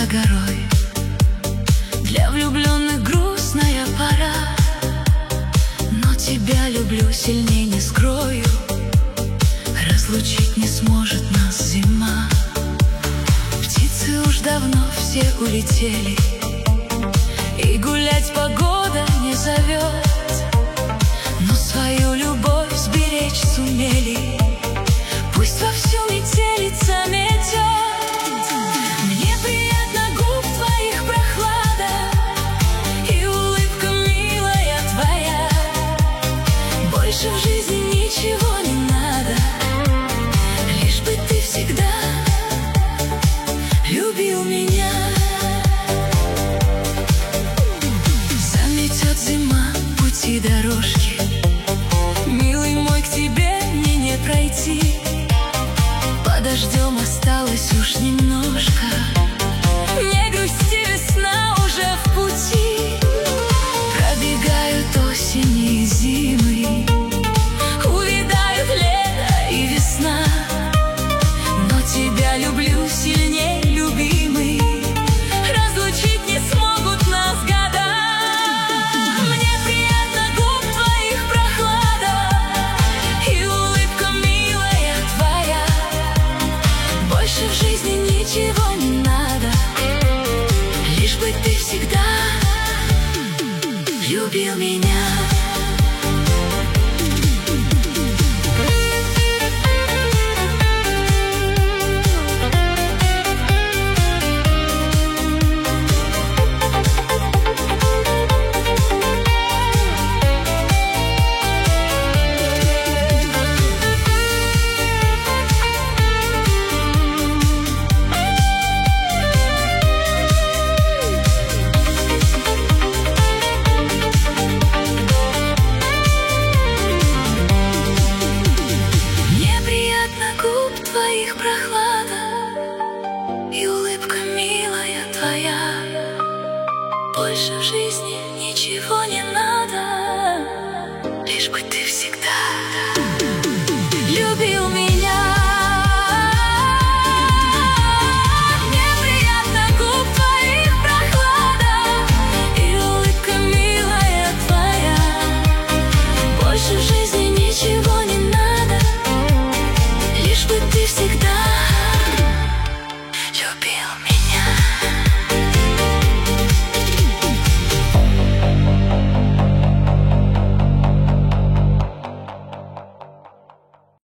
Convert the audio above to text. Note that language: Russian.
за горой. Для влюбленных грустная пора, но тебя люблю сильней не скрою. Разлучить не сможет нас зима. Птицы уж давно все улетели, и гулять погода не зовет, но свою любовь сберечь сумели. Пусть вовсю метелица метет. Мне приятно губ твоих прохлада и улыбка милая твоя. Больше в жизни ничего не надо, лишь бы ты всегда любил меня. Заметет зима пути дорожки, милый мой, к тебе мне не пройти. Подождем, осталось уж немножко. Не грусти, весна уже в пути. Пробегают осени и зимы, увядают лето и весна, но тебя люблю сильней, любимый. Разлучить не смогут нас года. Мне приятно губ твоих прохлада и улыбка милая твоя. Больше в жизни ничего не надо, лишь бы ты всегда любил меня. Твоих прохлада и улыбка милая твоя. Больше в жизни ничего не